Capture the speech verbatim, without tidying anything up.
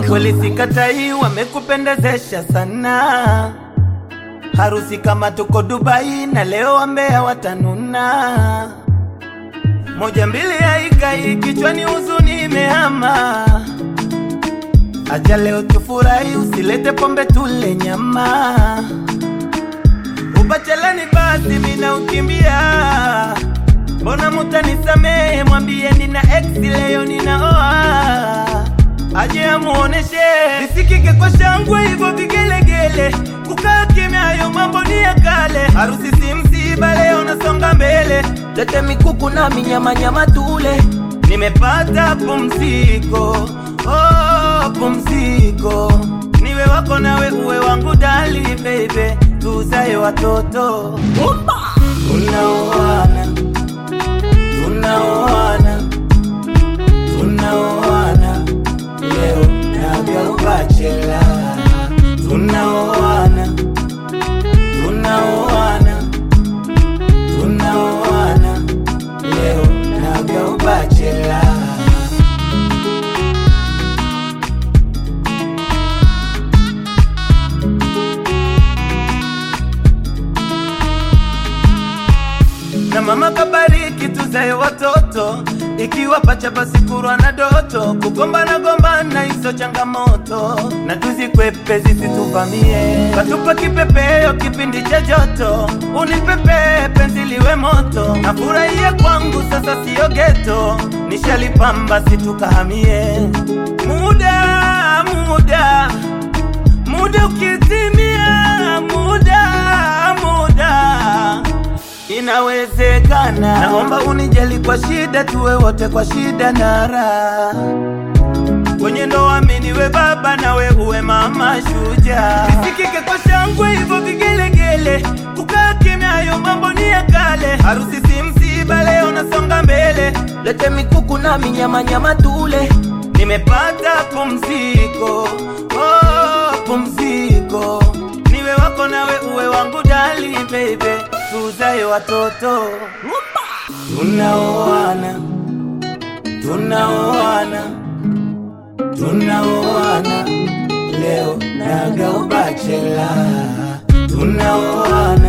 Kweli sikatai wamekupendezesha sana. Harusi kama tuko Dubai na leo wambea watanuna. Moja mbili haikai kichwani huzuni imehama. Acha leo tufurahi usilete pombe tule nyama. Ubachelani basi mina ukimbia. Mbona mutanisamehe mwambie nina ex leo ninaoa. Aje amuoneshe nisikike kwa shangwe hivyo vigelegele. Kukaa kimya hayo mambo ni ya kale. Harusi si msiba leo nasonga mbele. Lete mikuku na minyama nyama tule. Nimepata pumziko, oh pumziko. Niwe wako nawe uwe wangu dali baby. Tuzae watoto. Tunaoana, tunaoana, tunaoana. Leo navya ubachela. Tunaoana, tunaoana, tunaoana. Leo navya ubachela. Na mama kabariki tuzae watoto. Ikiwa pacha basi kurwa na doto. Kugombana gombana hizo changamoto. Na tuzikwepe zisituvamie. Katupa kipepeo kipindi cha joto. Unipepe penzi liwe moto. Na furahia kwangu sasa sio ghetto. Nishalipamba situkahamie. Muda, muda, muda ukitimia. Muda, muda inawezekana. Naomba unijali kwa shida. Tuwe wote kwa shida na raha. Kwenye ndoa mimi niwe baba na we uwe mama shujaa. Nisikike kwa shangwe hivyo vigelegele. Kukaa kimya hayo mambo ni ya kale. Harusi si msiba leo nasonga mbele. Lete mikuku na minyama nyama tule. Nimepata pumziko, oh pumziko. Niwe wako nawe uwe wangu dali baby. Tuzae watoto. Tunaoana, tunaoana, tunaoana. Leo naga ubachela. Tunaoana.